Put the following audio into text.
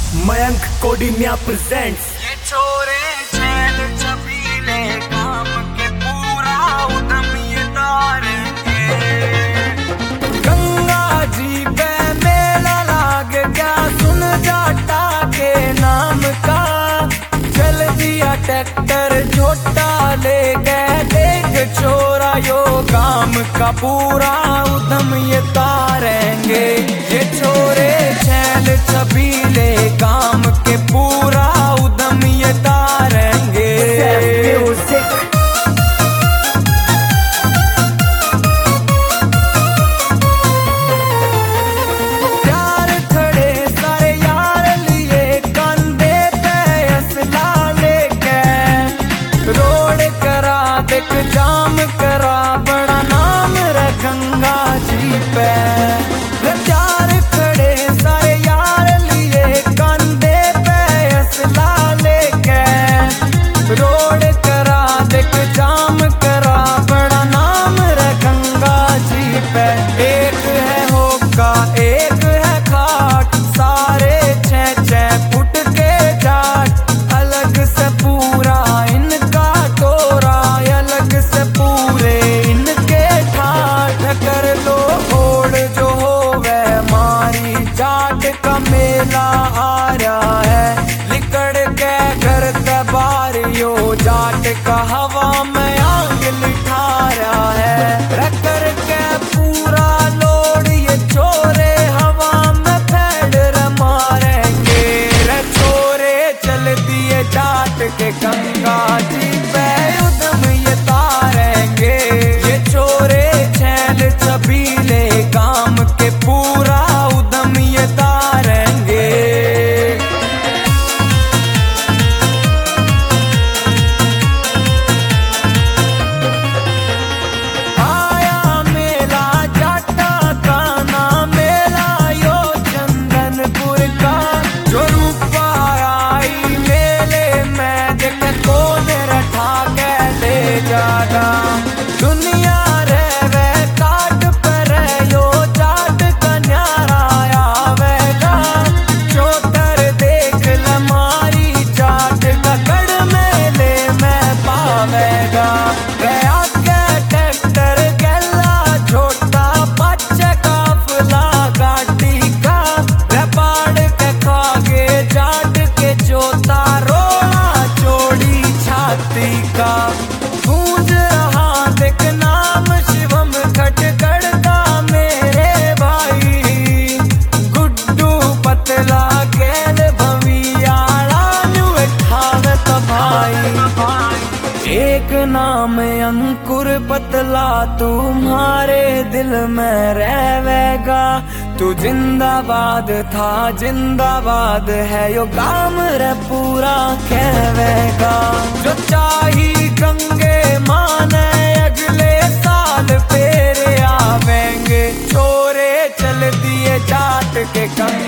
Mayank कोडिन्या presents. ये छोरे छैल छबीले काम के पूरा उदम ये तारेंगे। गंगा जी पे मेला लाग गया, सुन जाटा के नाम का। चल दिया ट्रैक्टर झोटा ले गए, देख छोरा यो काम का पूरा उदम ये तारेंगे। ये छोरे छैल छबीले काम के पूरा उदम ये तारेंगे। प्यार खड़े सारे यार लिए, कंधे पे असला लेके। रोड करा देख जाम करा, बड़ा नाम रे गंगा जी पे। प्यार खड़े सारे यार लिए, कंधे पे असला लेके। रोड करा देख जाम करा, बड़ा नाम रे गंगा जी पे। एक है होका एक है खाट, सारे 6-6 फुट के जाट। अलग से पूरा इनका टोरा, अलग से पूरे इनके ठाठ। कर लो ओढ़ जो होवे मारी, जाट का मेला आ रहा है। लिकड़ के घर तबारियो, जाट का हवा में आग लिठा रहा है। रकर के पूरा लोड ये छोरे हवा में फेड मारेंगे। रे छोरे चल दिए जाट के गंगा जी पे उदम ये तारेंगे। ये छोरे छैल छबीले काम के पूरा उदम ये तारेंगे। आया मेला जाटा का ना, मेला यो चंदनपुर का। जो रूपा आई मेले में, देख कौन रठा के ले जाना। दुनिया रे वे काट पर यो जाट का न्यारा आवेगा। चौतर देख लमारी जाट का गढ़ मेले में पावेगा। गया के ट्रैक्टर गला छोटा, बच्चे काफला गाड़ी का। रपाड़ के खागे जाट के जोता, रोड़ा चोड़ी छाती का। गूंज रहा देख नाम शिवम खटगढ़ का मेरे भाई। गुड्डू पतला गेल भवियाड़ा न्यू ठावत भाई। एक नाम अंकुर पतला, तुम्हारे दिल में रहेगा। तू जिंदाबाद था जिंदाबाद है यो काम रे पूरा कहवेगा। जो चाही गंगे माने अगले साल फेरे आवेंगे। छोरे चल दिए जाट के गंगा